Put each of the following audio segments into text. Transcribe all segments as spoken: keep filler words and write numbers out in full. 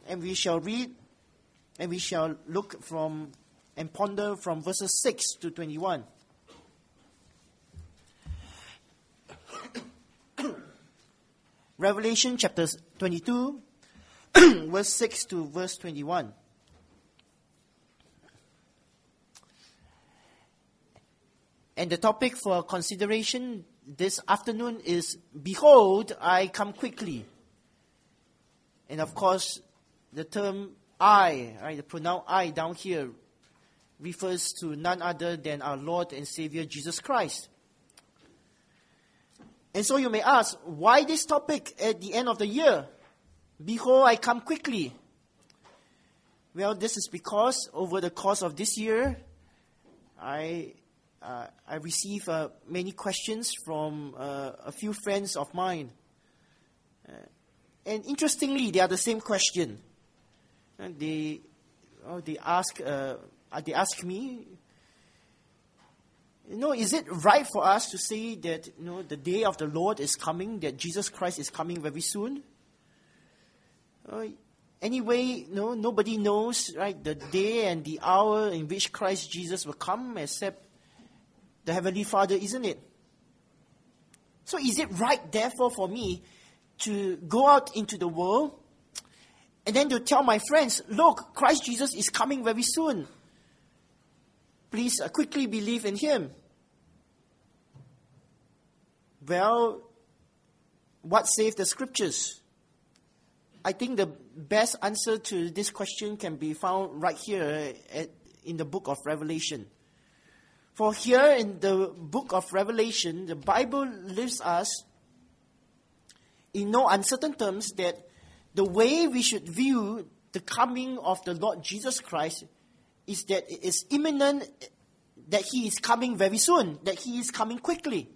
and we shall read, and we shall look from and ponder from verses six to twenty-one. Revelation chapter twenty-two, verse six to verse twenty-one. And the topic for consideration this afternoon is, Behold, I come quickly. And of course, the term I, right, the pronoun I down here, refers to none other than our Lord and Savior Jesus Christ. And so you may ask, why this topic at the end of the year? Behold, I come quickly. Well, this is because over the course of this year, I uh, I received uh, many questions from uh, a few friends of mine. Uh, and interestingly, they are the same question. And they oh, they ask uh, they ask me, you know, is it right for us to say that, you know, the day of the Lord is coming, that Jesus Christ is coming very soon? Uh, anyway, you know, nobody knows, right, the day and the hour in which Christ Jesus will come except the Heavenly Father, isn't it? So is it right, therefore, for me to go out into the world and then to tell my friends, look, Christ Jesus is coming very soon. Please uh, quickly believe in Him. Well, what says the Scriptures? I think the best answer to this question can be found right here at, in the book of Revelation. For here in the book of Revelation, the Bible leaves us in no uncertain terms that the way we should view the coming of the Lord Jesus Christ is that it is imminent, that He is coming very soon, that He is coming quickly.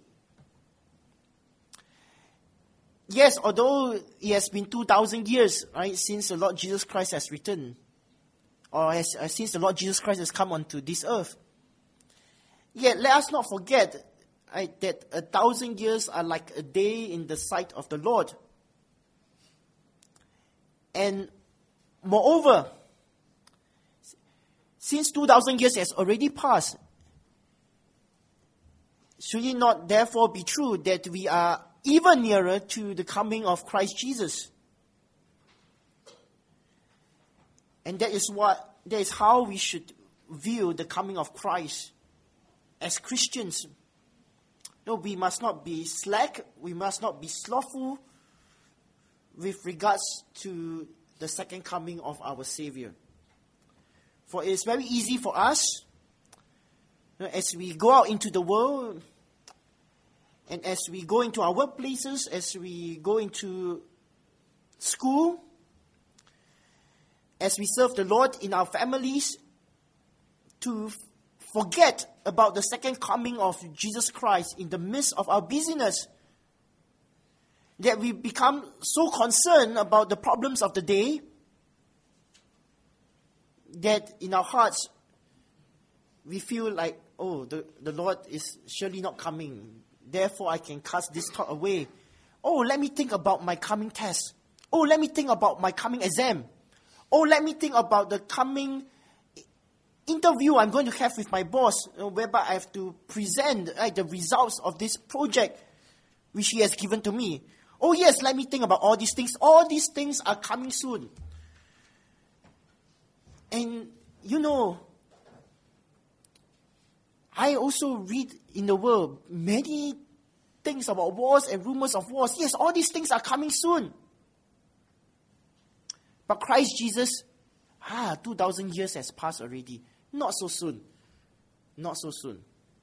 Yes, although it has been two thousand years, right, since the Lord Jesus Christ has returned, or has, uh, since the Lord Jesus Christ has come onto this earth. Yet, let us not forget, right, that a thousand years are like a day in the sight of the Lord. And moreover, since two thousand years has already passed, should it not therefore be true that we are even nearer to the coming of Christ Jesus? And that is what, that is how we should view the coming of Christ as Christians. No, we must not be slack, we must not be slothful with regards to the second coming of our Savior. For it is very easy for us, you know, as we go out into the world, and as we go into our workplaces, as we go into school, as we serve the Lord in our families, to forget about the second coming of Jesus Christ in the midst of our busyness, that we become so concerned about the problems of the day that in our hearts we feel like, oh, the, the Lord is surely not coming. Therefore, I can cast this thought away. Oh, let me think about my coming test. Oh, let me think about my coming exam. Oh, let me think about the coming interview I'm going to have with my boss, you know, whereby I have to present right, the results of this project which he has given to me. Oh yes, let me think about all these things. All these things are coming soon. And, you know, I also read in the world many things about wars and rumors of wars. Yes, all these things are coming soon. But Christ Jesus, ah, two thousand years has passed already. Not so soon. Not so soon.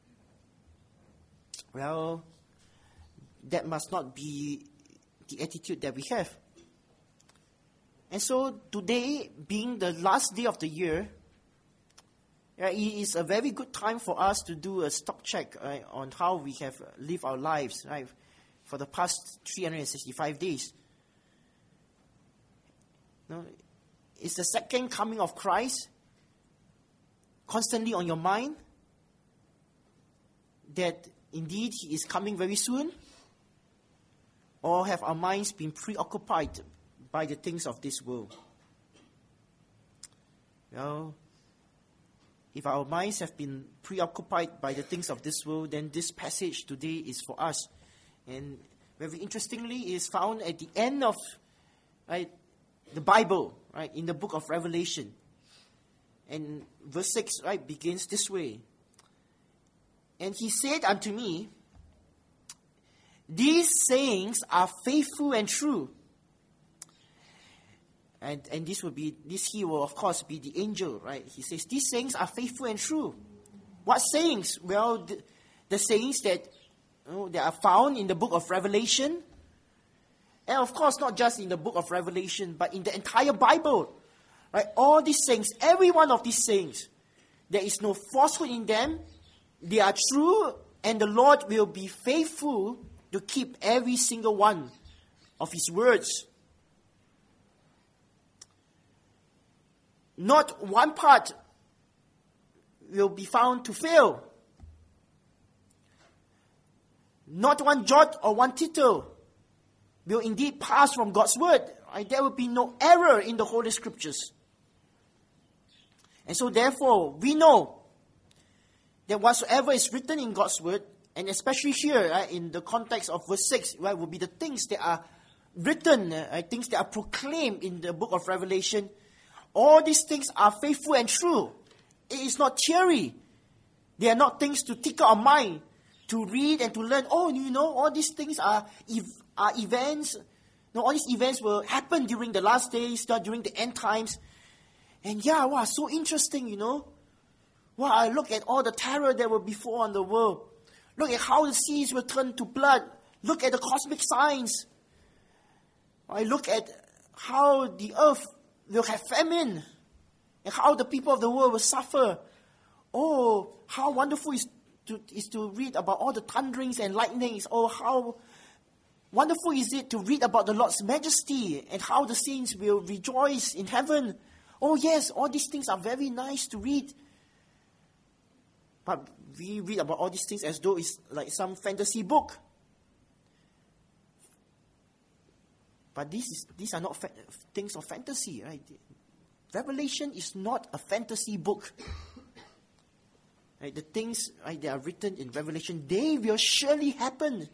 Well, that must not be the attitude that we have. And so today, being the last day of the year, uh, it is a very good time for us to do a stock check uh, on how we have lived our lives, right, for the past three hundred sixty-five days. No, is the second coming of Christ constantly on your mind? That indeed He is coming very soon? Or have our minds been preoccupied by the things of this world? Well, if our minds have been preoccupied by the things of this world, then this passage today is for us. And very interestingly, it is found at the end of right, the Bible, right, in the book of Revelation. And verse six, right, begins this way. And he said unto me, these sayings are faithful and true. And and this will be, this he will of course be the angel, right? He says, these sayings are faithful and true. What sayings? Well, the, the sayings that, you know, that are found in the book of Revelation. And of course, not just in the book of Revelation, but in the entire Bible. Right? All these sayings, every one of these sayings, there is no falsehood in them. They are true, and the Lord will be faithful to keep every single one of His words. Not one part will be found to fail. Not one jot or one tittle will indeed pass from God's word. Right? There will be no error in the Holy Scriptures. And so therefore, we know that whatsoever is written in God's word, and especially here right, in the context of verse six, right, will be the things that are written, uh, things that are proclaimed in the book of Revelation. All these things are faithful and true. It is not theory. They are not things to tickle our mind, to read and to learn. Oh, you know, all these things are, ev- are events. No, all these events will happen during the last days, not during the end times. And yeah, wow, so interesting, you know. Wow, I look at all the terror that will befall on the world. Look at how the seas will turn to blood. Look at the cosmic signs. I look at how the earth will have famine, and how the people of the world will suffer. Oh, how wonderful is to, is to read about all the thunderings and lightnings. Oh, how wonderful is it to read about the Lord's majesty and how the saints will rejoice in heaven. Oh yes, all these things are very nice to read. But we read about all these things as though it's like some fantasy book. But this is, these are not fa- things of fantasy, right? Revelation is not a fantasy book. Right? The things right, that are written in Revelation, they will surely happen.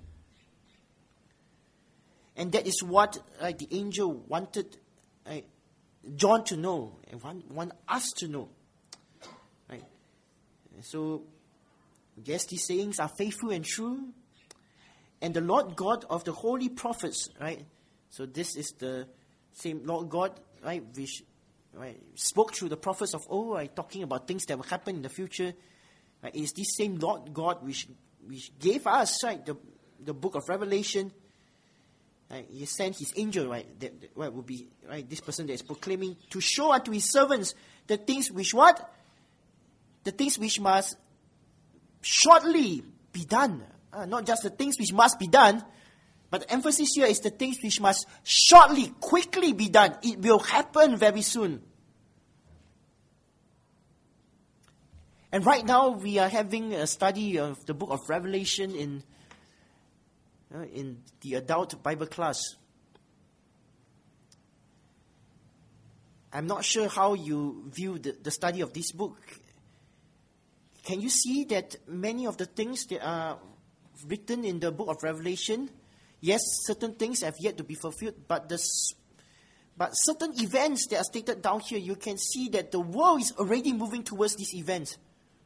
And that is what right, the angel wanted right, John to know, and want, want us to know. Right? So, yes, these sayings are faithful and true. And the Lord God of the holy prophets, right? So this is the same Lord God, right, which right, spoke through the prophets of old, right, talking about things that will happen in the future. Right, it is this same Lord God which which gave us, right, the the book of Revelation. Right, he sent his angel, right, that, that right, will be right this person that is proclaiming to show unto his servants the things which what? The things which must shortly be done. Uh, not just the things which must be done, but the emphasis here is the things which must shortly, quickly be done. It will happen very soon. And right now we are having a study of the book of Revelation in uh, in the adult Bible class. I'm not sure how you view the, the study of this book. Can you see that many of the things that are written in the book of Revelation, yes, certain things have yet to be fulfilled, but the, but certain events that are stated down here, you can see that the world is already moving towards these events.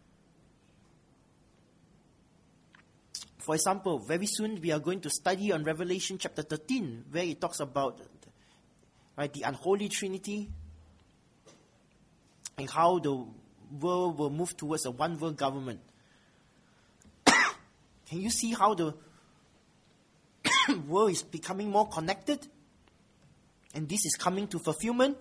For example, very soon we are going to study on Revelation chapter thirteen, where it talks about right, the unholy Trinity and how the world will move towards a one world government. Can you see how the world is becoming more connected? And this is coming to fulfillment.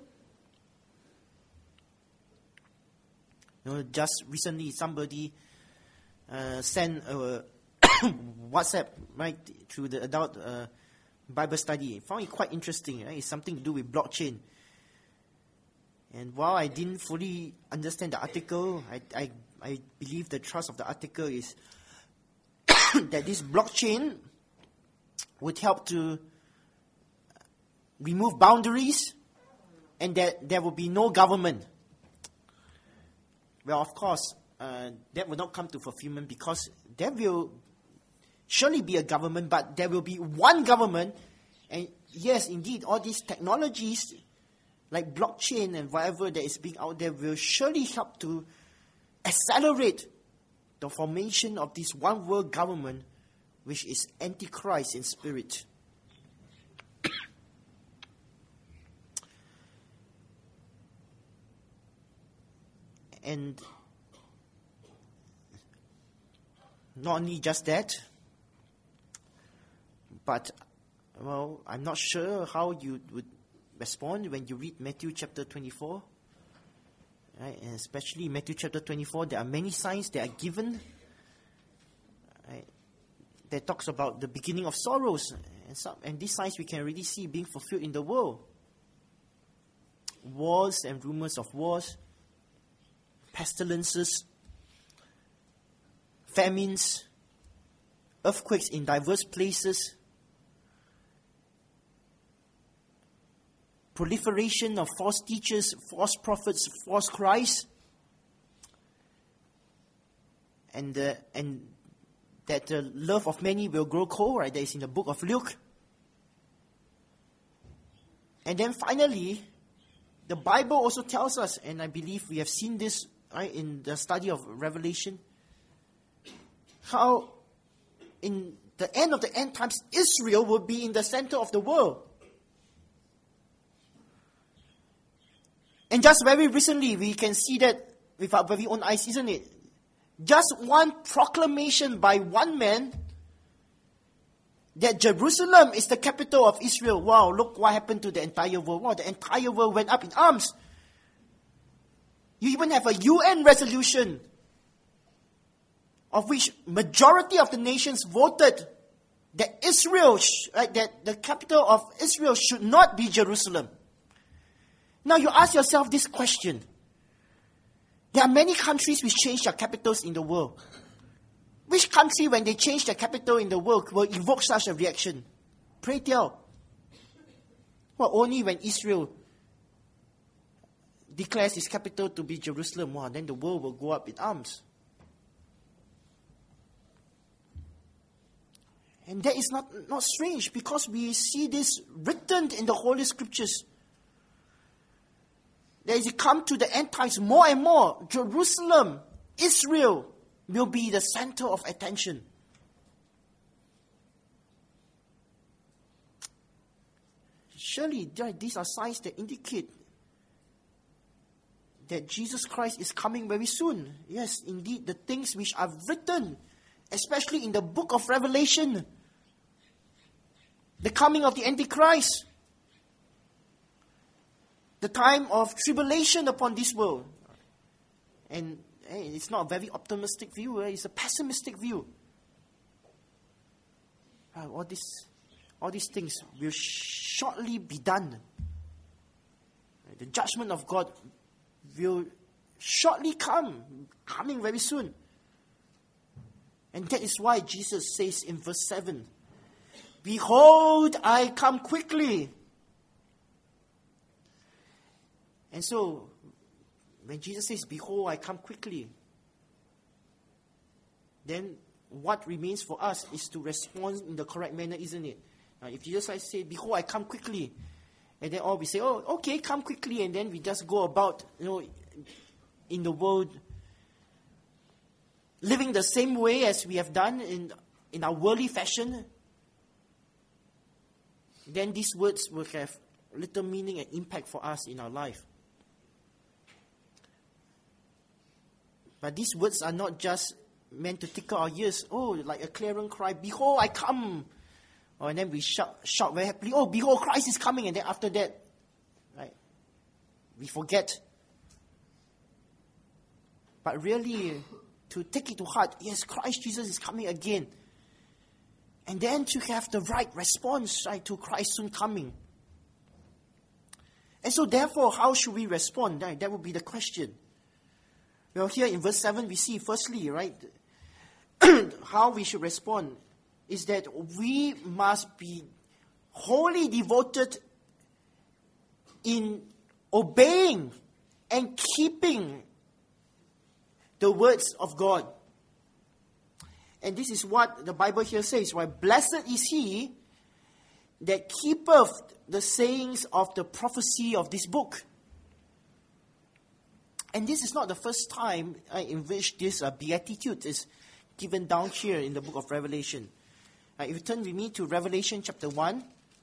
You know, just recently somebody uh, sent a WhatsApp right through the adult uh, Bible study. I found it quite interesting. Right? It's something to do with blockchain. And while I didn't fully understand the article, I, I, I believe the thrust of the article is that this blockchain would help to remove boundaries and that there will be no government. well, of course, uh, that will not come to fulfillment because there will surely be a government, but there will be one government. And yes, indeed, all these technologies like blockchain and whatever that is being out there will surely help to accelerate the formation of this one world government, which is Antichrist in spirit. And not only just that, but, well, I'm not sure how you would respond when you read Matthew chapter twenty-four. Right? And especially Matthew chapter twenty-four, there are many signs that are given. Right? That talks about the beginning of sorrows. And, some, and these signs we can already see being fulfilled in the world. Wars and rumors of wars. Pestilences, famines, earthquakes in diverse places, proliferation of false teachers, false prophets, false Christs, and uh, and that the love of many will grow cold, right? That is in the book of Luke. And then finally, the Bible also tells us, and I believe we have seen this right, in the study of Revelation, how in the end of the end times, Israel will be in the center of the world. And just very recently, we can see that with our very own eyes, isn't it? Just one proclamation by one man that Jerusalem is the capital of Israel. Wow, look what happened to the entire world. Wow, the entire world went up in arms. You even have a U N resolution of which majority of the nations voted that Israel, right, that the capital of Israel should not be Jerusalem. Now you ask yourself this question. There are many countries which change their capitals in the world. Which country, when they change their capital in the world, will evoke such a reaction? Pray tell. Well, only when Israel declares its capital to be Jerusalem, wow, then the world will go up in arms. And that is not, not strange, because we see this written in the Holy Scriptures. That as you come to the end times, more and more, Jerusalem, Israel, will be the center of attention. Surely, these are signs that indicate that Jesus Christ is coming very soon. Yes, indeed, the things which are written, especially in the book of Revelation, the coming of the Antichrist, the time of tribulation upon this world. And hey, it's not a very optimistic view, eh? It's a pessimistic view. Uh, all, this, all these things will shortly be done. The judgment of God will shortly come, coming very soon. And that is why Jesus says in verse seven, "Behold, I come quickly." And so, when Jesus says, "Behold, I come quickly," then what remains for us is to respond in the correct manner, isn't it? Now, if Jesus Christ said, "Behold, I come quickly," and then all we say, "Oh, okay, come quickly," and then we just go about, you know, in the world, living the same way as we have done in in our worldly fashion, then these words will have little meaning and impact for us in our life. But these words are not just meant to tickle our ears. Oh, like a clarion cry, "Behold, I come." Oh, and then we shout, shout very happily, "Oh, behold, Christ is coming." And then after that, right, we forget. But really, to take it to heart, yes, Christ Jesus is coming again. And then to have the right response, right, to Christ's soon coming. And so therefore, how should we respond? Right? That would be the question. Well, here in verse seven, we see firstly, right, how we should respond is that we must be wholly devoted in obeying and keeping the words of God. And this is what the Bible here says, right? Blessed is he that keepeth the sayings of the prophecy of this book. And this is not the first time uh, in which this uh, beatitude is given down here in the book of Revelation. Uh, if you turn with me to Revelation chapter one,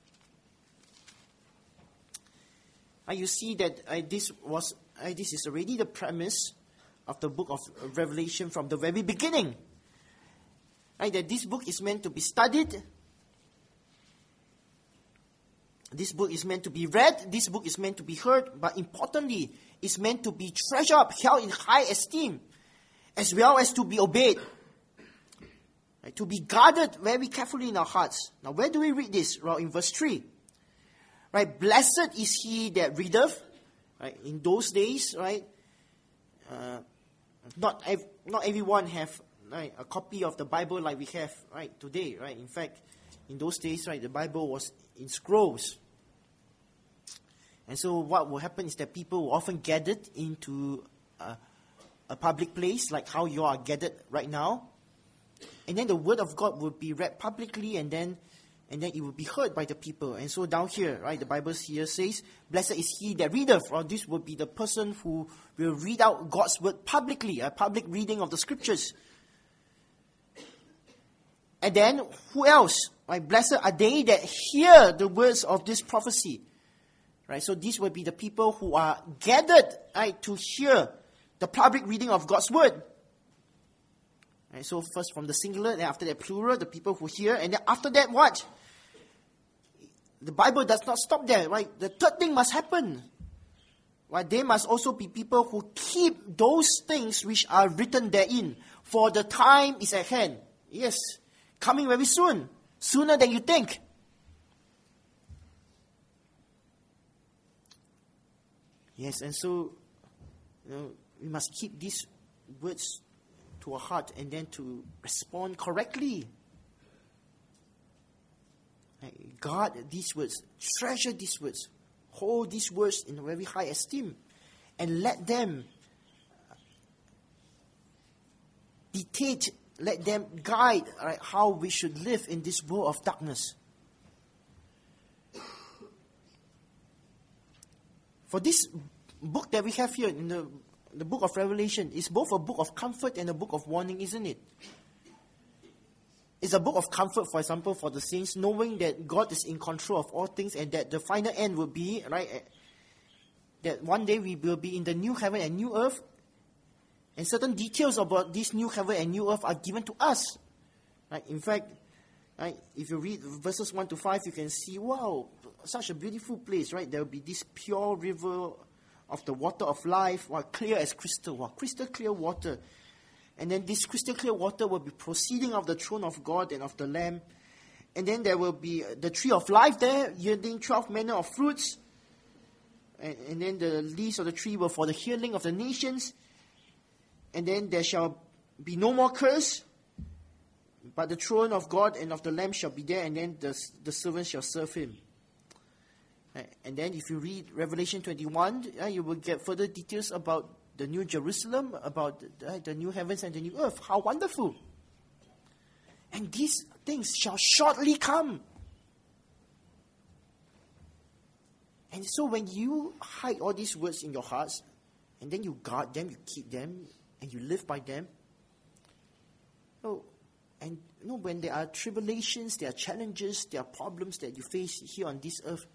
uh, you see that uh, this was uh, this is already the premise of the book of Revelation from the very beginning. Right, that this book is meant to be studied. This book is meant to be read. This book is meant to be heard. But importantly, it's meant to be treasured up, held in high esteem, as well as to be obeyed. Right, to be guarded very carefully in our hearts. Now, where do we read this? Well, in verse three. Right, blessed is he that readeth. Right, in those days, right, uh, not ev- not everyone have right, a copy of the Bible like we have right today. Right, in fact, in those days, right, the Bible was in scrolls. And so what will happen is that people will often gathered into a, a public place, like how you are gathered right now. And then the word of God will be read publicly, and then and then it will be heard by the people. And so down here, right, the Bible here says, blessed is he that readeth, or this will be the person who will read out God's word publicly, a public reading of the scriptures. And then, who else? Right, blessed are they that hear the words of this prophecy. Right, so these will be the people who are gathered, right, to hear the public reading of God's word. Right, so first from the singular, then after that plural, the people who hear, and then after that what? The Bible does not stop there, right? The third thing must happen. Right, they must also be people who keep those things which are written therein, for the time is at hand. Yes, coming very soon, sooner than you think. Yes, and so, you know, we must keep these words to our heart and then to respond correctly. Right? Guard these words, treasure these words, hold these words in very high esteem, and let them dictate, let them guide, right, how we should live in this world of darkness. For this book that we have here in the, the book of Revelation is both a book of comfort and a book of warning, isn't it? It's a book of comfort, for example, for the saints, knowing that God is in control of all things and that the final end will be, right, that one day we will be in the new heaven and new earth, and certain details about this new heaven and new earth are given to us. Right? In fact, right, if you read verses one to five, you can see, wow, such a beautiful place, right? There will be this pure river of the water of life, wow, clear as crystal, wow, crystal clear water. And then this crystal clear water will be proceeding of the throne of God and of the Lamb. And then there will be the tree of life there, yielding twelve manner of fruits. And, and then the leaves of the tree were for the healing of the nations. And then there shall be no more curse, but the throne of God and of the Lamb shall be there, and then the, the servants shall serve him. And then if you read Revelation twenty-one, uh, you will get further details about the new Jerusalem, about uh, the new heavens and the new earth. How wonderful. And these things shall shortly come. And so when you hide all these words in your hearts, and then you guard them, you keep them, and you live by them, oh, and you know, when there are tribulations, there are challenges, there are problems that you face here on this earth,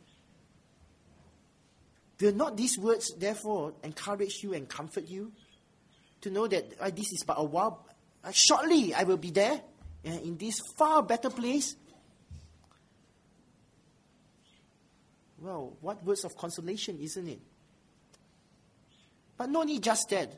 will not these words, therefore, encourage you and comfort you to know that uh, this is but a while, uh, shortly I will be there uh, in this far better place? Well, what words of consolation, isn't it? But not only just that.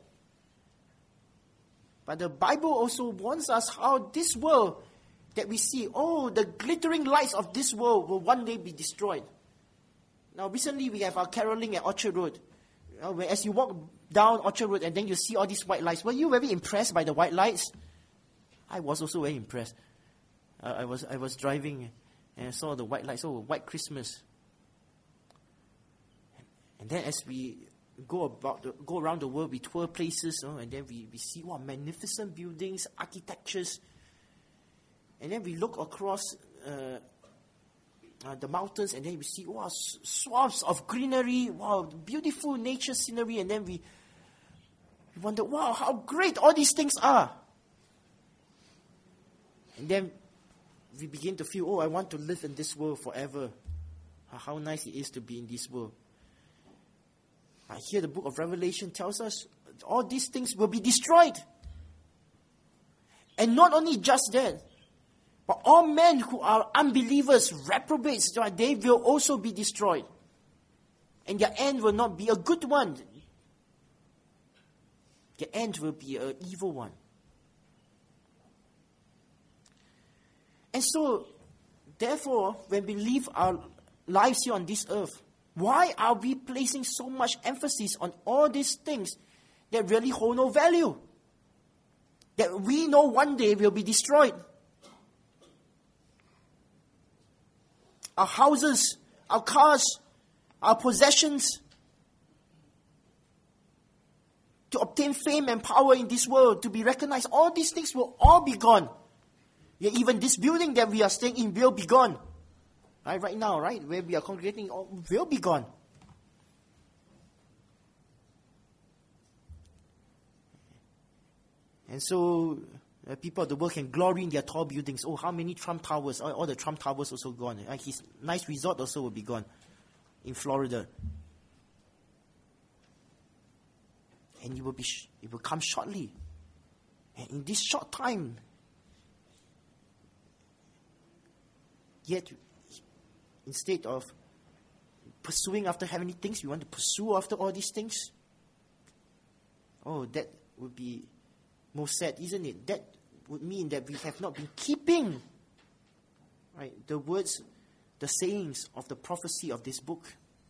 But the Bible also warns us how this world that we see, oh, the glittering lights of this world will one day be destroyed. Now, recently we have our caroling at Orchard Road. Uh, where as you walk down Orchard Road and then you see all these white lights. Were you very impressed by the white lights? I was also very impressed. Uh, I was I was driving and I saw the white lights. Oh, white Christmas. And then as we go about the, go around the world, we tour places, you know, and then we, we see what magnificent buildings, architectures, and then we look across uh, uh, the mountains, and then we see wow, swaths of greenery, wow, beautiful nature scenery, and then we, we wonder, wow, how great all these things are. And then we begin to feel, oh, I want to live in this world forever. How nice it is to be in this world. Uh, here the book of Revelation tells us all these things will be destroyed. And not only just that, but all men who are unbelievers, reprobates, they will also be destroyed. And their end will not be a good one. Their end will be an evil one. And so, therefore, when we live our lives here on this earth, why are we placing so much emphasis on all these things that really hold no value? That we know one day will be destroyed. Our houses, our cars, our possessions, to obtain fame and power in this world, to be recognized, all these things will all be gone. Yet even this building that we are staying in will be gone. Right, right now, right, where we are congregating, all will be gone. And so, uh, people of the world can glory in their tall buildings. Oh, how many Trump Towers? All, all the Trump Towers also gone. Uh, his nice resort also will be gone in Florida. And it will be, sh- it will come shortly. And in this short time, yet, instead of pursuing after heavenly things, we want to pursue after all these things. Oh, that would be most sad, isn't it? That would mean that we have not been keeping, right, the words, the sayings of the prophecy of this book.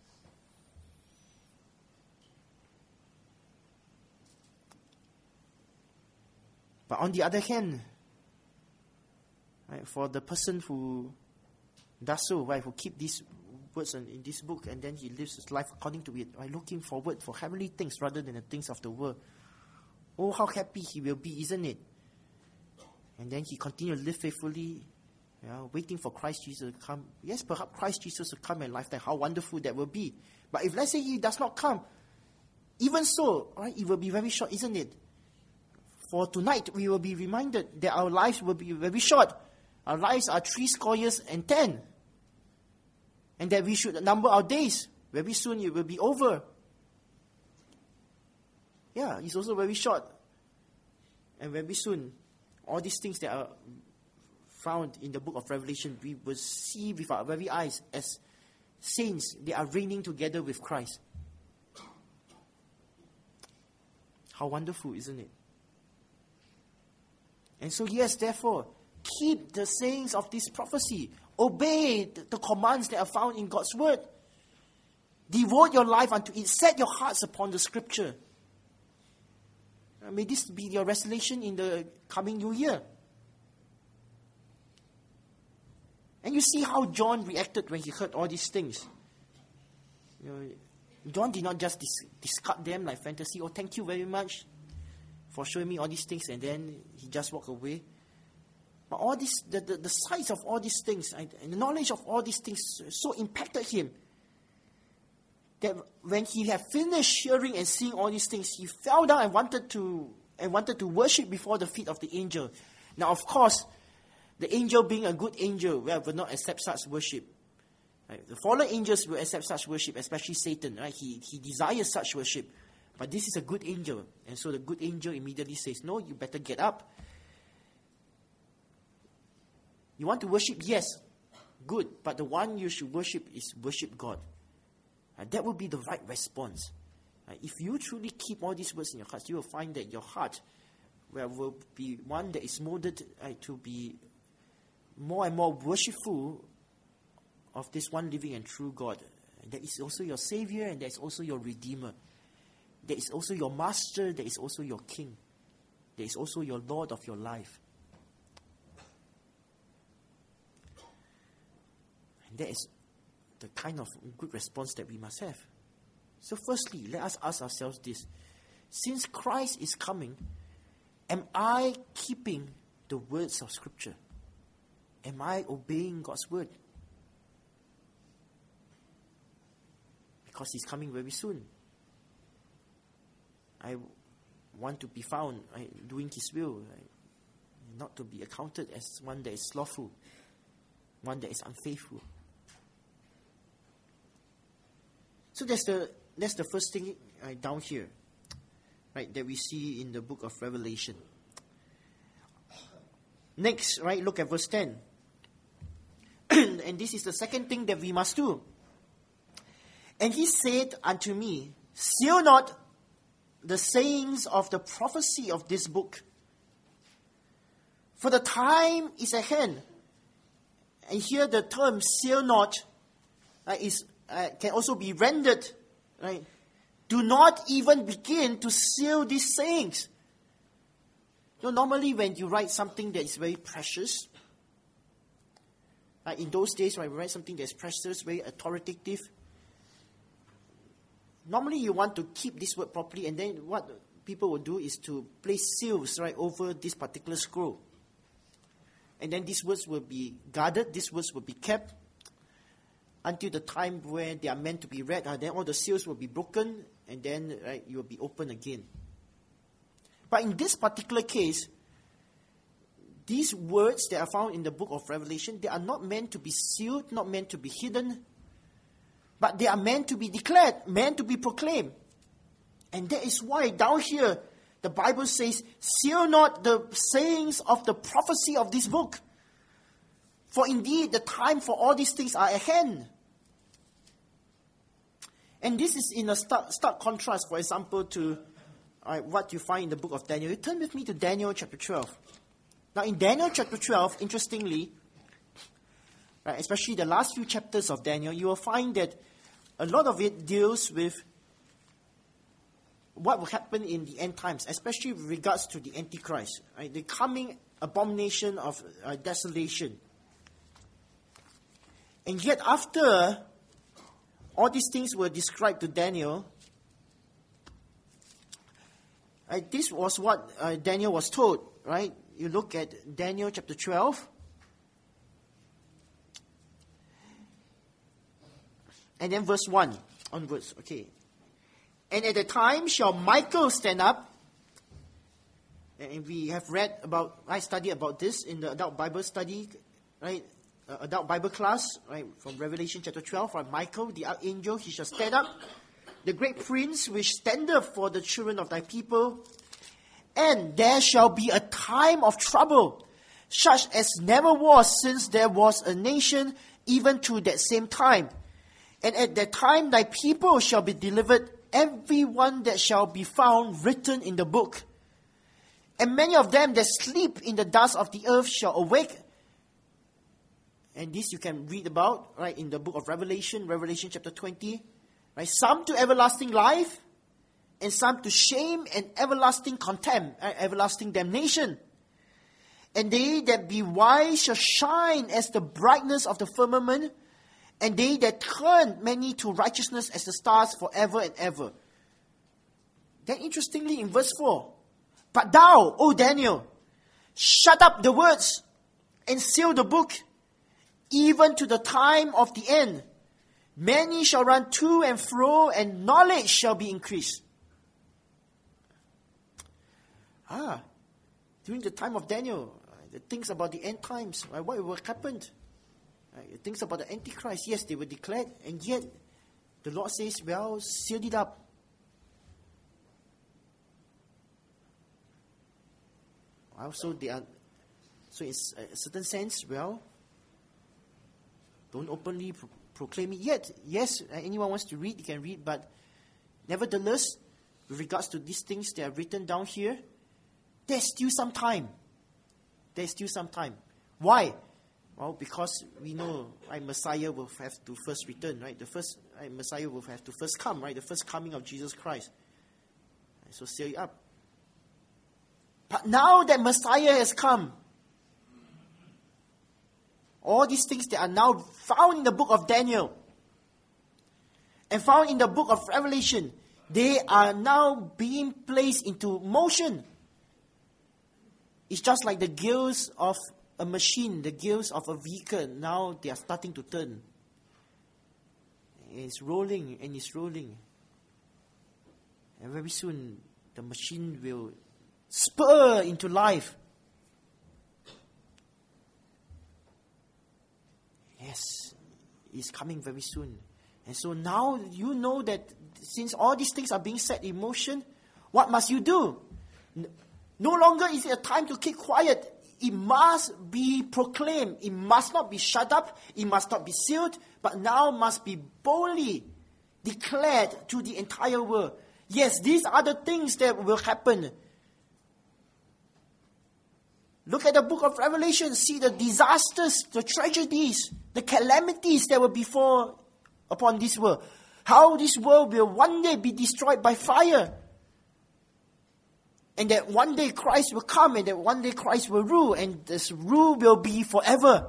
But on the other hand, right, for the person who does so, right, who keep these words in, in this book, and then he lives his life according to it, right, looking forward for heavenly things rather than the things of the world. Oh, how happy he will be, isn't it? And then he continues to live faithfully, you know, waiting for Christ Jesus to come. Yes, perhaps Christ Jesus will come in lifetime. How wonderful that will be. But if let's say he does not come, even so, right, it will be very short, isn't it? For tonight, we will be reminded that our lives will be very short. Our lives are three score years and ten. And that we should number our days. Very soon it will be over. Yeah, it's also very short. And very soon, all these things that are found in the book of Revelation, we will see with our very eyes as saints, they are reigning together with Christ. How wonderful, isn't it? And so, yes, therefore, keep the sayings of this prophecy. Obey the, the commands that are found in God's word. Devote your life unto it. Set your hearts upon the scripture. Uh, may this be your resolution in the coming new year. And you see how John reacted when he heard all these things. You know, John did not just dis- discard them like fantasy. Oh, thank you very much for showing me all these things, and then he just walked away. But all this, the, the, the size of all these things and the knowledge of all these things so impacted him that when he had finished hearing and seeing all these things, he fell down and wanted to and wanted to worship before the feet of the angel. Now, of course, the angel, being a good angel, well, will not accept such worship. Right? The fallen angels will accept such worship, especially Satan. Right? He he desires such worship, but this is a good angel, and so the good angel immediately says, "No, you better get up. You want to worship? Yes, good. But the one you should worship is worship God." Uh, that will be the right response. Uh, if you truly keep all these words in your heart, you will find that your heart well, will be one that is molded uh, to be more and more worshipful of this one living and true God. And that is also your Savior, and that is also your Redeemer. That is also your Master, that is also your King. That is also your Lord of your life. And that is the kind of good response that we must have. So firstly, let us ask ourselves this. Since Christ is coming, am I keeping the words of Scripture? Am I obeying God's word? Because He's coming very soon. I want to be found right, doing His will, right, not to be accounted as one that is slothful, one that is unfaithful. So that's the that's the first thing uh, down here, right, that we see in the book of Revelation. Next, right, look at verse ten. And this is the second thing that we must do. And He said unto me, seal not the sayings of the prophecy of this book, for the time is at hand. And here the term seal not uh, is uh, can also be rendered, right? Do not even begin to seal these sayings. You know, normally when you write something that is very precious, uh, in those days when you write something that is precious, very authoritative, normally you want to keep this word properly, and then what people will do is to place seals right over this particular scroll. And then these words will be guarded, these words will be kept until the time where they are meant to be read. Uh, then all the seals will be broken, and then right, you will be open again. But in this particular case, these words that are found in the book of Revelation, they are not meant to be sealed, not meant to be hidden, but they are meant to be declared, meant to be proclaimed. And that is why down here, the Bible says, seal not the sayings of the prophecy of this book. For indeed, the time for all these things are at hand. And this is in a stark, stark contrast, for example, to uh, what you find in the book of Daniel. You turn with me to Daniel chapter twelve. Now in Daniel chapter twelve, interestingly, right, especially the last few chapters of Daniel, you will find that a lot of it deals with what will happen in the end times, especially with regards to the Antichrist, right? The coming abomination of uh, desolation. And yet after all these things were described to Daniel, right, this was what uh, Daniel was told, right? You look at Daniel chapter twelve. And then verse one onwards, okay. And at the time shall Michael stand up. And we have read about, I studied about this in the adult Bible study, right? Uh, adult Bible class, right? From Revelation chapter twelve, right? Michael, the archangel, he shall stand up. The great prince which standeth for the children of thy people. And there shall be a time of trouble, such as never was since there was a nation, even to that same time. And at that time thy people shall be delivered, every one that shall be found written in the book. And many of them that sleep in the dust of the earth shall awake. And this you can read about, right, in the book of Revelation, Revelation chapter twenty. Right, some to everlasting life, and some to shame and everlasting contempt, uh, everlasting damnation. And they that be wise shall shine as the brightness of the firmament, and they that turn many to righteousness as the stars forever and ever. Then interestingly in verse four, but thou, O Daniel, shut up the words and seal the book, even to the time of the end. Many shall run to and fro, and knowledge shall be increased. Ah, during the time of Daniel, the things about the end times, right, what will happen? Right, things about the Antichrist, yes, they were declared, and yet the Lord says, well, seal it up. Well, so they are, so in a certain sense, well, don't openly pro- proclaim it yet. Yes, anyone wants to read, you can read, but nevertheless, with regards to these things that are written down here, there's still some time. There's still some time. Why? Well, because we know right, Messiah will have to first return, right? The first right, Messiah will have to first come, right? The first coming of Jesus Christ. Right, so seal it up. But now that Messiah has come, all these things that are now found in the book of Daniel, and found in the book of Revelation, they are now being placed into motion. It's just like the gears of a machine, the gears of a vehicle. Now they are starting to turn. It's rolling and it's rolling. And very soon, the machine will spur into life. Yes, it's coming very soon. And so now you know that since all these things are being set in motion, what must you do? No longer is it a time to keep quiet. It must be proclaimed. It must not be shut up. It must not be sealed. But now must be boldly declared to the entire world. Yes, these are the things that will happen. Look at the book of Revelation. See the disasters, the tragedies, the calamities that will befall upon this world. How this world will one day be destroyed by fire. And that one day Christ will come, and that one day Christ will rule, and this rule will be forever.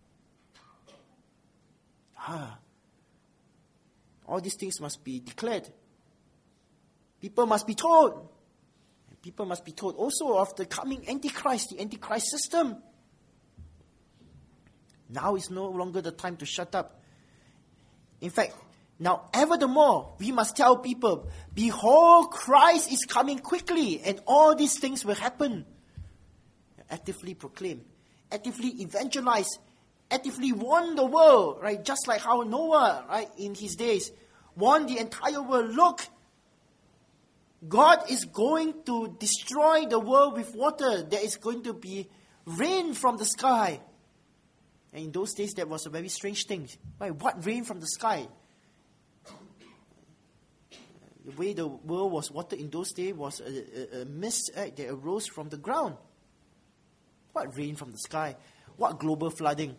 Ah. All these things must be declared. People must be told. People must be told also of the coming Antichrist, the Antichrist system. Now is no longer the time to shut up. In fact, now ever the more, we must tell people, behold, Christ is coming quickly, and all these things will happen. Actively proclaim, actively evangelize, actively warn the world, right? Just like how Noah, right, in his days, warned the entire world, look, God is going to destroy the world with water. There is going to be rain from the sky. And in those days, that was a very strange thing. Right? What rain from the sky? The way the world was watered in those days was a, a, a mist right, that arose from the ground. What rain from the sky? What global flooding?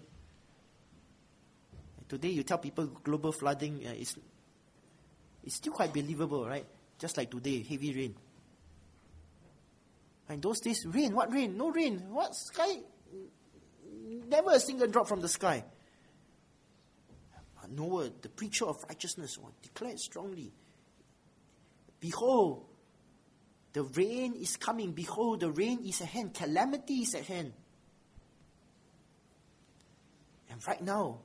Today, you tell people global flooding uh, is it's still quite believable, right? Just like today, heavy rain. And those days, rain. What rain? No rain. What sky? Never a single drop from the sky. But Noah, the preacher of righteousness, declared strongly, behold, the rain is coming. Behold, the rain is at hand. Calamity is at hand. And right now,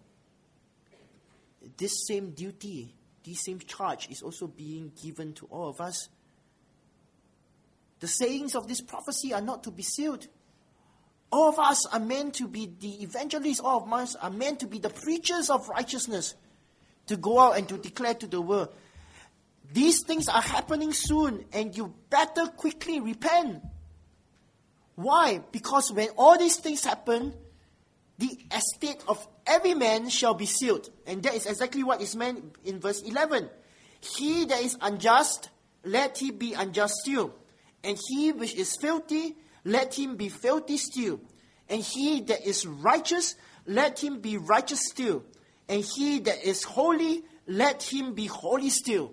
this same duty, this same charge is also being given to all of us. The sayings of this prophecy are not to be sealed. All of us are meant to be the evangelists. All of us are meant to be the preachers of righteousness, to go out and to declare to the world, these things are happening soon, and you better quickly repent. Why? Because when all these things happen, the estate of every man shall be sealed. And that is exactly what is meant in verse eleven. He that is unjust, let him be unjust still. And he which is filthy, let him be filthy still. And he that is righteous, let him be righteous still. And he that is holy, let him be holy still.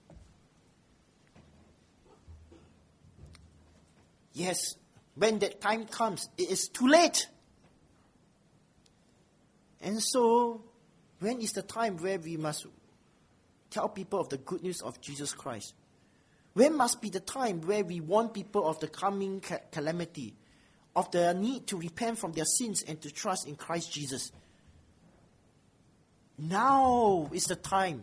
Yes, when that time comes, it is too late. And so, when is the time where we must tell people of the good news of Jesus Christ? When must be the time where we warn people of the coming ca- calamity, of the need to repent from their sins and to trust in Christ Jesus? Now is the time.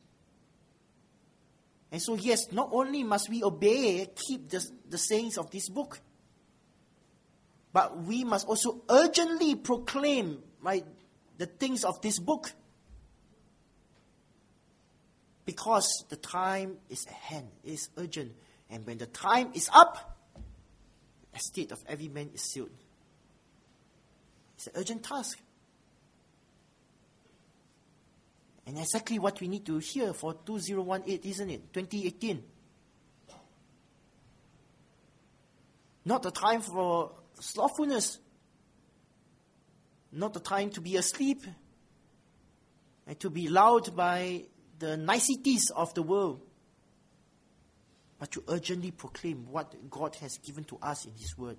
And so, yes, not only must we obey, keep the, the sayings of this book, but we must also urgently proclaim, right, the things of this book. Because the time is at hand, it is urgent. And when the time is up, the estate of every man is sealed. It's an urgent task. And exactly what we need to hear for two thousand eighteen, isn't it? twenty eighteen. Not the time for slothfulness. Not the time to be asleep and to be lulled by the niceties of the world, but to urgently proclaim what God has given to us in His Word.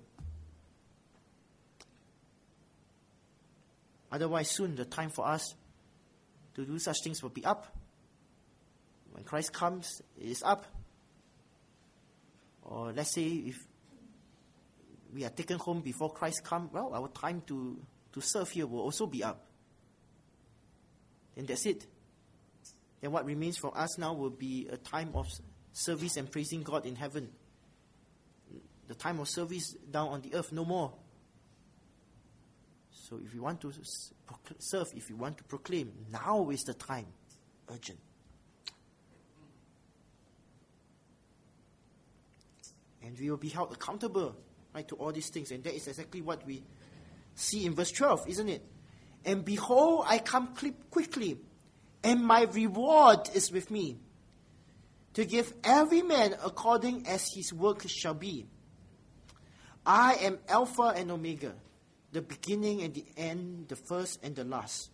Otherwise, soon the time for us to do such things will be up. When Christ comes, it is up. Or let's say if we are taken home before Christ comes, well, our time to, to serve here will also be up. And that's it. Then what remains for us now will be a time of service and praising God in heaven. The time of service down on the earth, no more. So if you want to serve, if you want to proclaim, now is the time. Urgent. And we will be held accountable, right, to all these things. And that is exactly what we see in verse twelve, isn't it? And behold, I come quickly, and my reward is with me, to give every man according as his work shall be. I am Alpha and Omega, the beginning and the end, the first and the last.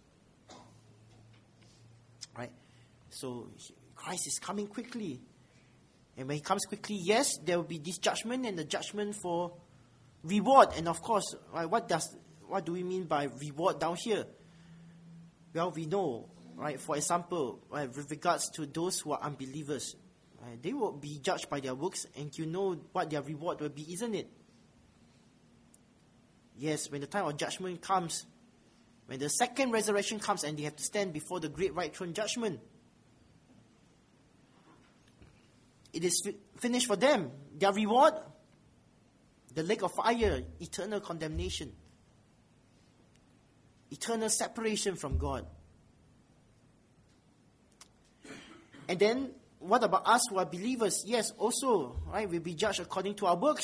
Right? So Christ is coming quickly. And when he comes quickly, yes, there will be this judgment and the judgment for reward. And of course, right, what does what do we mean by reward down here? Well, we know, right? For example, right, with regards to those who are unbelievers, right, they will be judged by their works, and you know what their reward will be, isn't it? Yes, when the time of judgment comes, when the second resurrection comes and they have to stand before the great white throne judgment, it is fi- finished for them. Their reward, the lake of fire, eternal condemnation, eternal separation from God. And then, what about us who are believers? Yes, also, right, we'll be judged according to our works.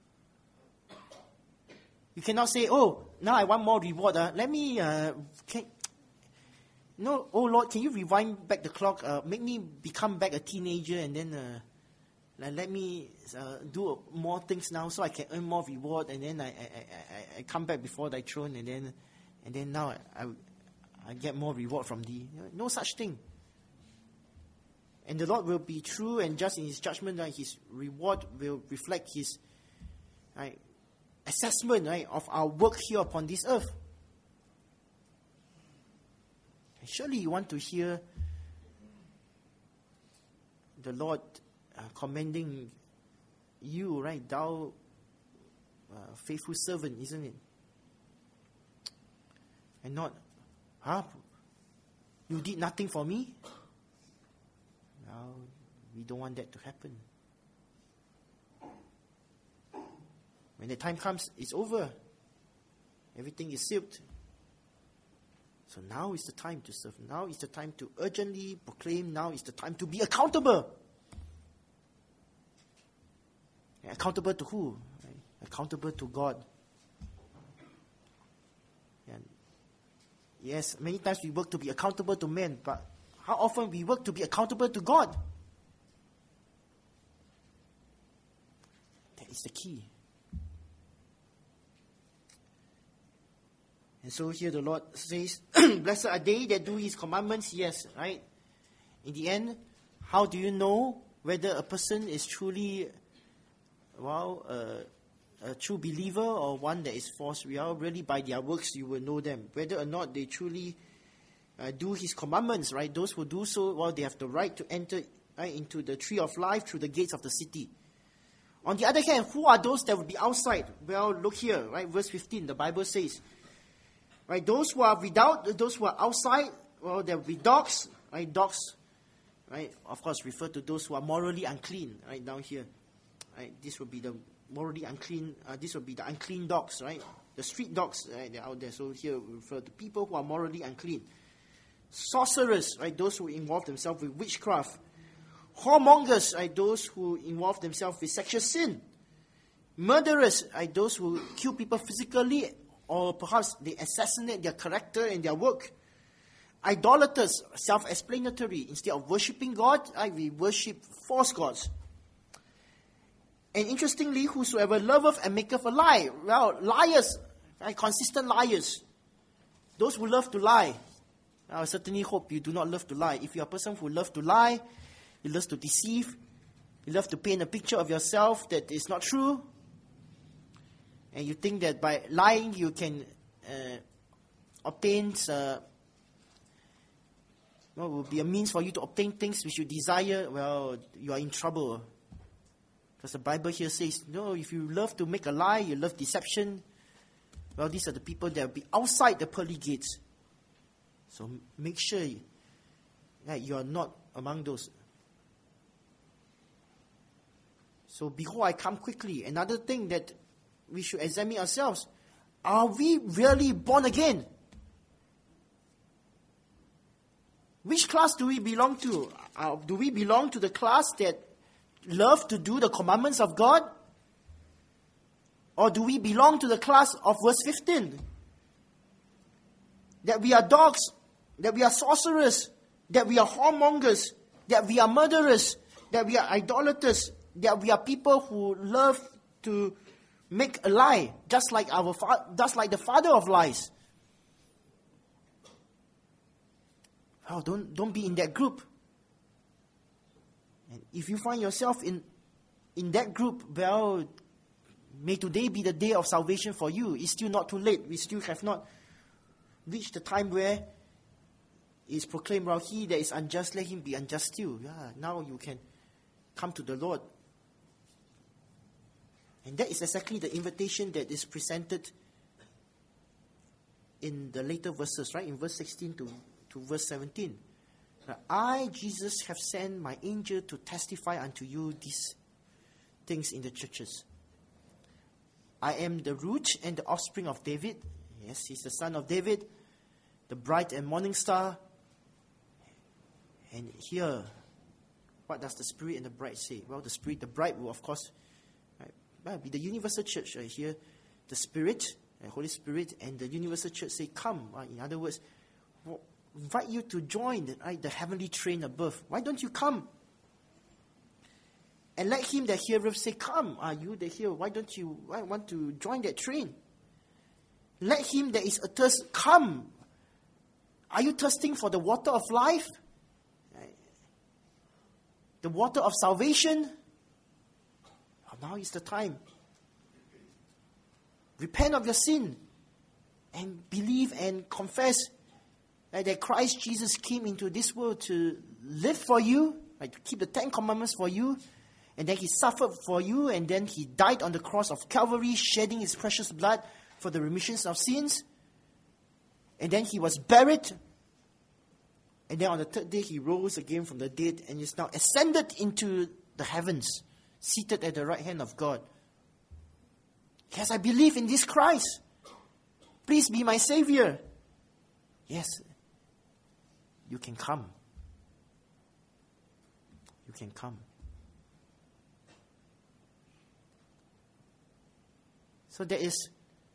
You cannot say, oh, now I want more reward. Uh, let me, uh, can, no, oh Lord, can you rewind back the clock? Uh, make me become back a teenager, and then uh, let, let me uh, do more things now so I can earn more reward, and then I, I, I, I come back before thy throne, and then and then now I, I, I get more reward from thee. No such thing. And the Lord will be true and just in his judgment, right? His reward will reflect his right, assessment, right, of our work here upon this earth. And surely you want to hear the Lord uh, commending you, right? Thou uh, faithful servant, isn't it? And not, huh? You did nothing for me? No, we don't want that to happen. When the time comes, it's over. Everything is sealed. So now is the time to serve. Now is the time to urgently proclaim. Now is the time to be accountable. And accountable to who? Right? Accountable to God. And yes, many times we work to be accountable to men, but how often we work to be accountable to God? That is the key. And so here the Lord says, blessed are they that do his commandments. Yes, right? In the end, how do you know whether a person is truly, well, uh, a true believer or one that is false? Well, really by their works you will know them. Whether or not they truly uh, do his commandments, right? Those who do so, well, they have the right to enter right, into the tree of life through the gates of the city. On the other hand, who are those that will be outside? Well, look here, right? Verse fifteen, the Bible says, right, those who are without, those who are outside, well, there will be dogs, right? Dogs, right? Of course, refer to those who are morally unclean, right? Down here, right? This will be the morally unclean. Uh, this will be the unclean dogs, right? The street dogs, right? They're out there. So here we refer to people who are morally unclean. Sorcerers, right? Those who involve themselves with witchcraft. Whoremongers, right? Those who involve themselves with sexual sin. Murderers, right? Those who kill people physically, or perhaps they assassinate their character and their work. Idolaters, self-explanatory. Instead of worshipping God, right, we worship false gods. And interestingly, whosoever loveth and maketh a lie. Well, liars, right, consistent liars. Those who love to lie. I certainly hope you do not love to lie. If you are a person who loves to lie, you love to deceive, you love to paint a picture of yourself that is not true, and you think that by lying you can uh, obtain uh, know, will be a means for you to obtain things which you desire, well, you are in trouble. Because the Bible here says, no, if you love to make a lie, you love deception, well, these are the people that will be outside the pearly gates. So make sure that you are not among those. So behold, I come quickly. Another thing that we should examine ourselves. Are we really born again? Which class do we belong to? Uh, do we belong to the class that love to do the commandments of God? Or do we belong to the class of verse fifteen? That we are dogs, that we are sorcerers, that we are whoremongers, that we are murderers, that we are idolaters, that we are people who love to make a lie, just like our fa- just like the father of lies. Oh, don't don't be in that group. And if you find yourself in in that group, well, may today be the day of salvation for you. It's still not too late. We still have not reached the time where it's proclaimed, well, he that is unjust, let him be unjust still. Yeah, now you can come to the Lord. And that is exactly the invitation that is presented in the later verses, right? In verse sixteen to, to verse seventeen. I, Jesus, have sent my angel to testify unto you these things in the churches. I am the root and the offspring of David. Yes, he's the son of David, the bright and morning star. And here, what does the Spirit and the bride say? Well, the Spirit, the bride will, of course, right, be the universal church. Right? Here, the Spirit, the Holy Spirit, and the universal church say, come. Right? In other words, invite you to join right, the heavenly train above. Why don't you come? And let him that heareth say, come. Are you that hear? Why don't you why want to join that train? Let him that is athirst come. Are you thirsting for the water of life? Right? The water of salvation? Oh, now is the time. Repent of your sin and believe and confess that Christ Jesus came into this world to live for you, right, to keep the Ten Commandments for you, and then he suffered for you, and then he died on the cross of Calvary, shedding his precious blood for the remissions of sins. And then he was buried, and then on the third day he rose again from the dead and is now ascended into the heavens, seated at the right hand of God. Yes, I believe in this Christ. Please be my Savior. Yes, you can come. You can come. So that is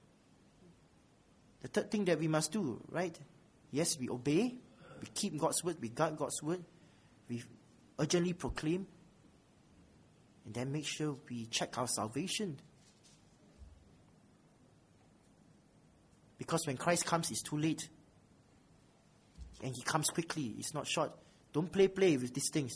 the third thing that we must do, right? Yes, we obey, we keep God's word, we guard God's word, we urgently proclaim, and then make sure we check our salvation. Because when Christ comes, it's too late. And he comes quickly. It's not short. Don't play play with these things.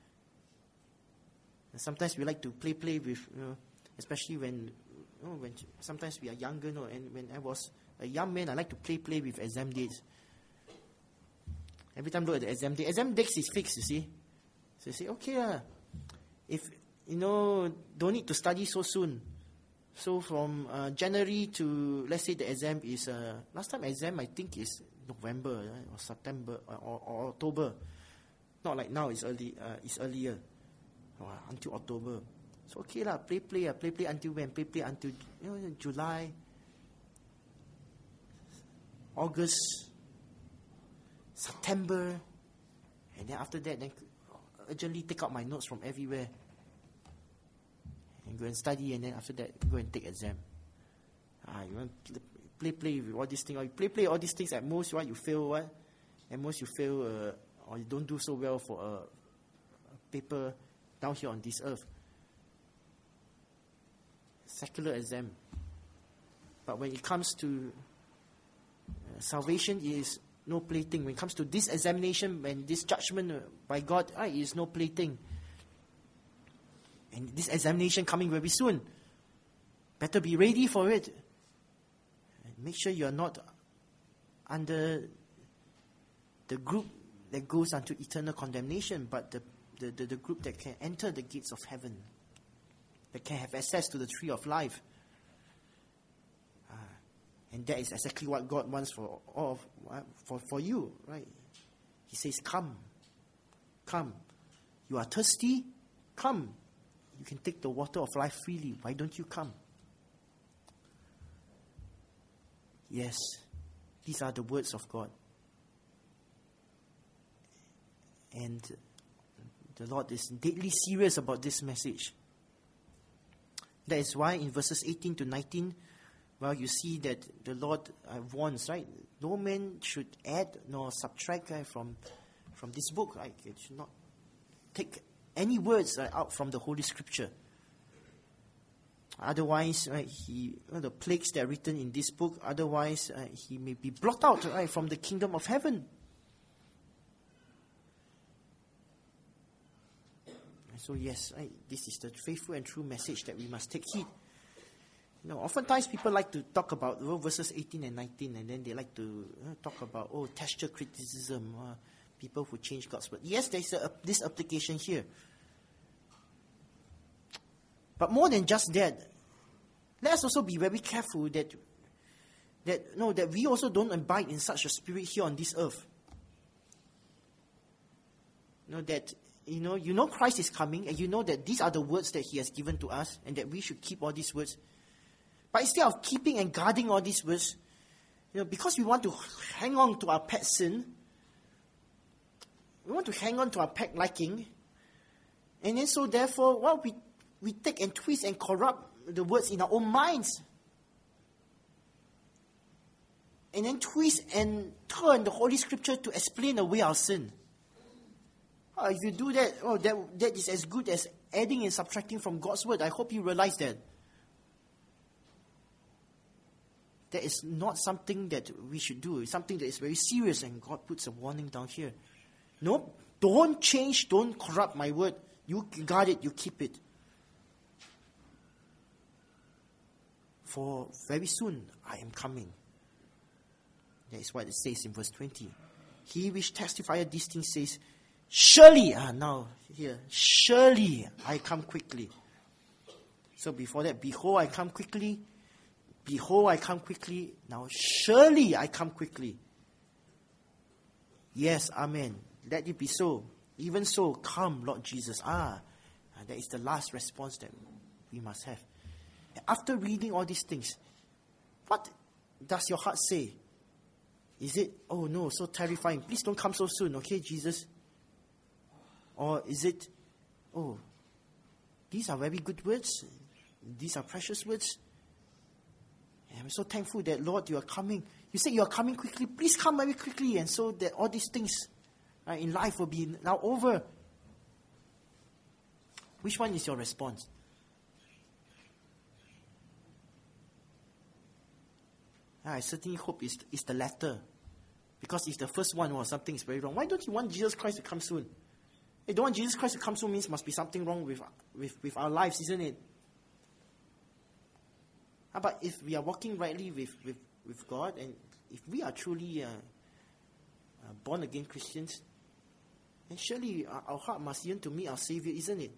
And sometimes we like to play play with, you know, especially when, you know, when sometimes we are younger. You know, and when I was a young man, I like to play play with exam dates. Every time I look at the exam date, exam dates is fixed. You see, so you say, okay, uh, if you know, don't need to study so soon. So from uh, January to, let's say the exam is, uh, last time exam I think is November right? or September or, or, or October. Not like now, it's early. Uh, it's earlier. Oh, until October. So okay lah, play play, uh, play play until when? Play play until you know, July, August, September. And then after that, then urgently take out my notes from everywhere. And go and study, and then after that, go and take exam. Ah, you want to play, play with all these things, or you play, play all these things. At most, what you fail, what? At most, you fail, uh, or you don't do so well for a, a paper down here on this earth. Secular exam. But when it comes to uh, salvation, it is no plaything. When it comes to this examination, when this judgment uh, by God, ah, it is no plaything. And this examination coming very soon. Better be ready for it. And make sure you are not under the group that goes unto eternal condemnation, but the, the, the, the group that can enter the gates of heaven, that can have access to the tree of life. Uh, and that is exactly what God wants for all of, uh, for, for you, right? He says, come, come. You are thirsty? Come. You can take the water of life freely. Why don't you come? Yes, these are the words of God. And the Lord is deadly serious about this message. That is why in verses eighteen to nineteen, well, you see that the Lord uh, warns, right? No man should add nor subtract uh, from, from this book. Right? It should not take any words uh, out from the Holy Scripture. Otherwise, right, he, you know, the plagues that are written in this book, otherwise uh, he may be blotted out, right, from the kingdom of heaven. So yes, right, this is the faithful and true message that we must take heed. You know, oftentimes people like to talk about well, verses eighteen and nineteen, and then they like to uh, talk about, oh, textual criticism, uh, people who change God's word. Yes, there's a, this application here. But more than just that, let us also be very careful that that no, that we also don't abide in such a spirit here on this earth. You know, that you know, you know Christ is coming, and you know that these are the words that He has given to us, and that we should keep all these words. But instead of keeping and guarding all these words, you know, because we want to hang on to our pet sin, we want to hang on to our pet liking, and then so therefore, well, we we take and twist and corrupt the words in our own minds, and then twist and turn the Holy Scripture to explain away our sin. Oh, if you do that, oh, that that is as good as adding and subtracting from God's word. I hope you realize that. That is not something that we should do. It's something that is very serious, and God puts a warning down here. No, don't change, don't corrupt my word. You guard it, you keep it. For very soon I am coming. That is what it says in verse twenty. He which testifieth these things says, surely, ah, now here, surely I come quickly. So before that, behold, I come quickly. Behold, I come quickly. Now, surely I come quickly. Yes, amen. Let it be so. Even so, come, Lord Jesus. Ah, that is the last response that we must have. After reading all these things, what does your heart say? Is it, oh no, so terrifying. Please don't come so soon, okay, Jesus? Or is it, oh, these are very good words. These are precious words. I'm so thankful that, Lord, you are coming. You said you are coming quickly. Please come very quickly. And so that all these things right, in life will be now over. Which one is your response? I certainly hope it's, it's the latter. Because if the first one was something is very wrong, why don't you want Jesus Christ to come soon? Hey, don't want Jesus Christ to come soon means must be something wrong with, with, with our lives, isn't it? How about if we are walking rightly with, with, with God, and if we are truly uh, uh, born-again Christians, then surely our, our heart must yearn to meet our Savior, isn't it?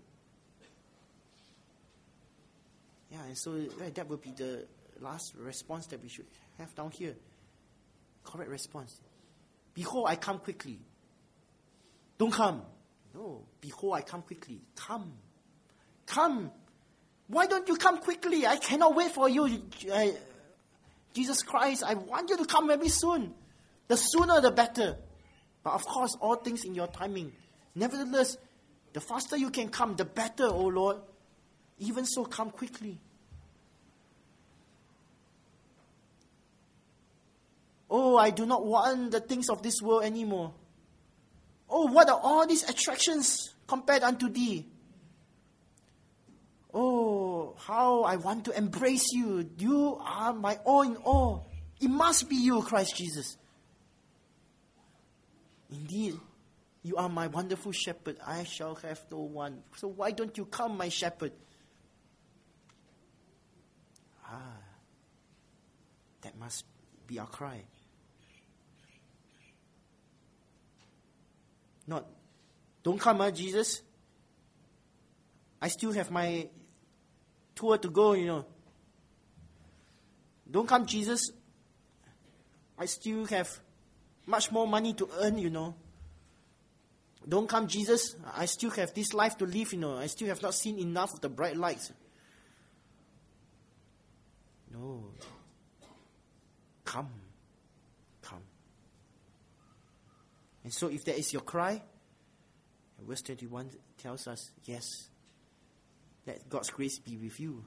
Yeah, and so right, that will be the last response that we should have down here. Correct response. Behold, I come quickly. Don't come. No, behold, I come quickly. Come. Come. Why don't you come quickly? I cannot wait for you, uh, Jesus Christ. I want you to come very soon. The sooner the better. But of course, all things in your timing. Nevertheless, the faster you can come, the better, O Lord. Even so, come quickly. Oh, I do not want the things of this world anymore. Oh, what are all these attractions compared unto thee? Oh, how I want to embrace you. You are my all in all. It must be you, Christ Jesus. Indeed, you are my wonderful shepherd. I shall have no one. So why don't you come, my shepherd? Ah, that must be our cry. Not, don't come, uh, Jesus. I still have my tour to go, you know. Don't come, Jesus. I still have much more money to earn, you know. Don't come, Jesus. I still have this life to live, you know. I still have not seen enough of the bright lights. No. Come. Come. And so if that is your cry, verse twenty-one tells us, yes, let God's grace be with you.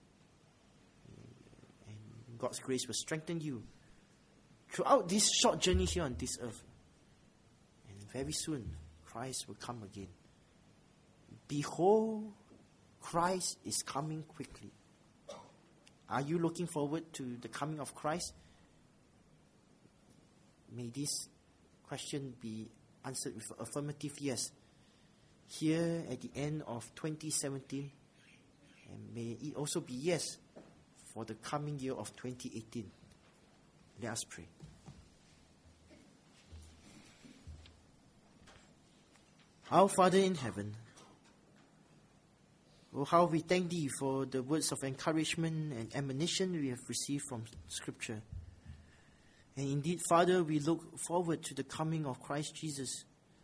And God's grace will strengthen you throughout this short journey here on this earth. And very soon, Christ will come again. Behold, Christ is coming quickly. Are you looking forward to the coming of Christ? May this question be answered with an affirmative yes. Here at the end of twenty seventeen, and may it also be yes for the coming year of twenty eighteen. Let us pray. Our Father in heaven, oh, how we thank Thee for the words of encouragement and admonition we have received from Scripture. And indeed, Father, we look forward to the coming of Christ Jesus.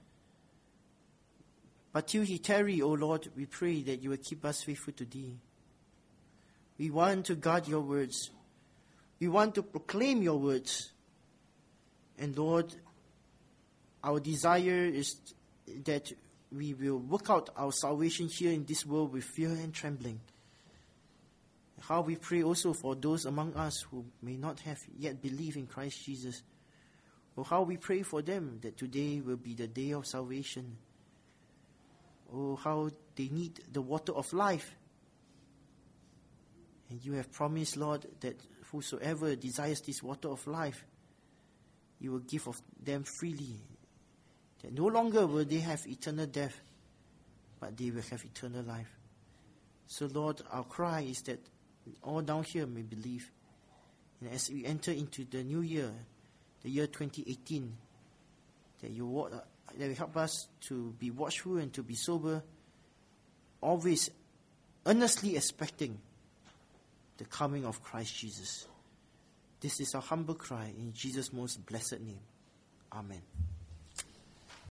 But till He tarry, O Lord, we pray that You will keep us faithful to Thee. We want to guard Your words. We want to proclaim Your words. And Lord, our desire is that we will work out our salvation here in this world with fear and trembling. How we pray also for those among us who may not have yet believed in Christ Jesus. Or how we pray for them that today will be the day of salvation. Oh, how they need the water of life. And You have promised, Lord, that whosoever desires this water of life, You will give of them freely. That no longer will they have eternal death, but they will have eternal life. So, Lord, our cry is that all down here may believe. And as we enter into the new year, the year twenty eighteen, that You will, that will help us to be watchful and to be sober, always earnestly expecting the coming of Christ Jesus. This is our humble cry in Jesus' most blessed name. Amen.